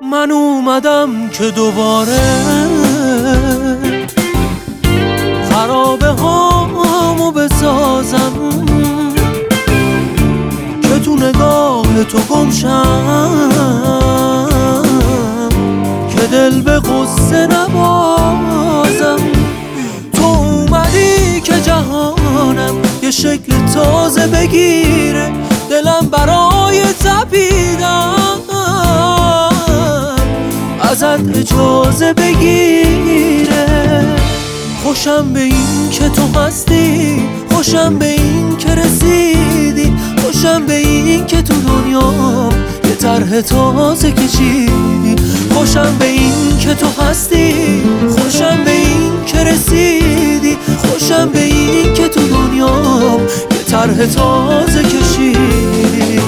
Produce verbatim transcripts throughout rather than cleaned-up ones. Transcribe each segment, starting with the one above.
من اومدم که دوباره خرابه هامو بسازم، که تو نگاه تو گمشم، که دل به غصه نبازم. تو اومدی که جهانم یه شکل تازه بگیره، دلم برای تپیدن ازت اجازه بگیره. خوشم به این که تو هستی، خوشم به این که رسیدی، خوشم به این که تو دنیا یه طرح تازه کشیدی. خوشم به این که تو هستی، خوشم به این که رسیدی، خوشم به این که تو دنیا یه طرح تازه کشیدی.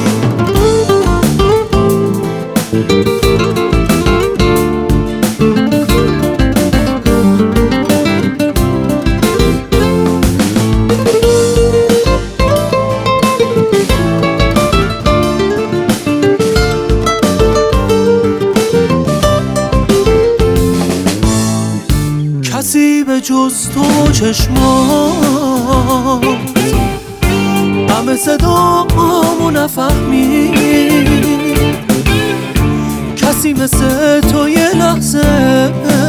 کسی به جز تو چشمات همه صدامو نفهمید، کسی مثل تو یه لحظه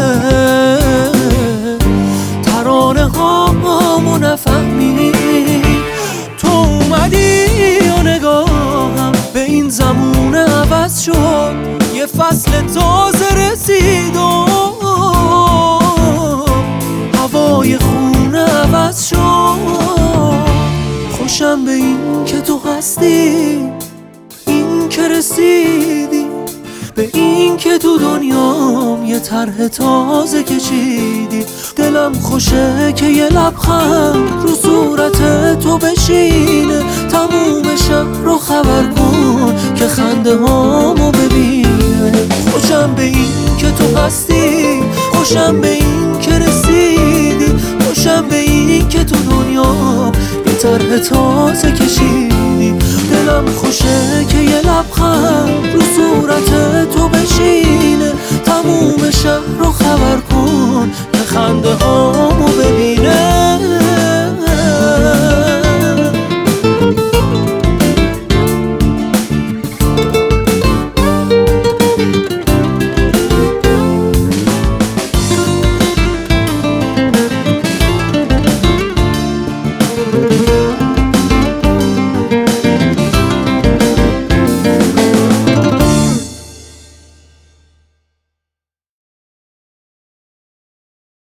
ترانه هامو نفهمید. تو اومدی و نگاهم به این زمونه عوض شد، یه فصل تازه رسید و هوای خونه عوض شد. خوشم به این که تو هستی، این که رسیدی، به این که تو دنیام یه طرح تازه کشیدی. دلم خوشه که یه لبخند رو صورت تو بشینه، تموم شهر رو خبر کن که خنده هامو ببینه. خوشم به این که تو هستی، خوشم به این که رسیدی، خوشم به این که تو دنیا یه طرح تازه کشیدی. دلم خوشه که یه لبخند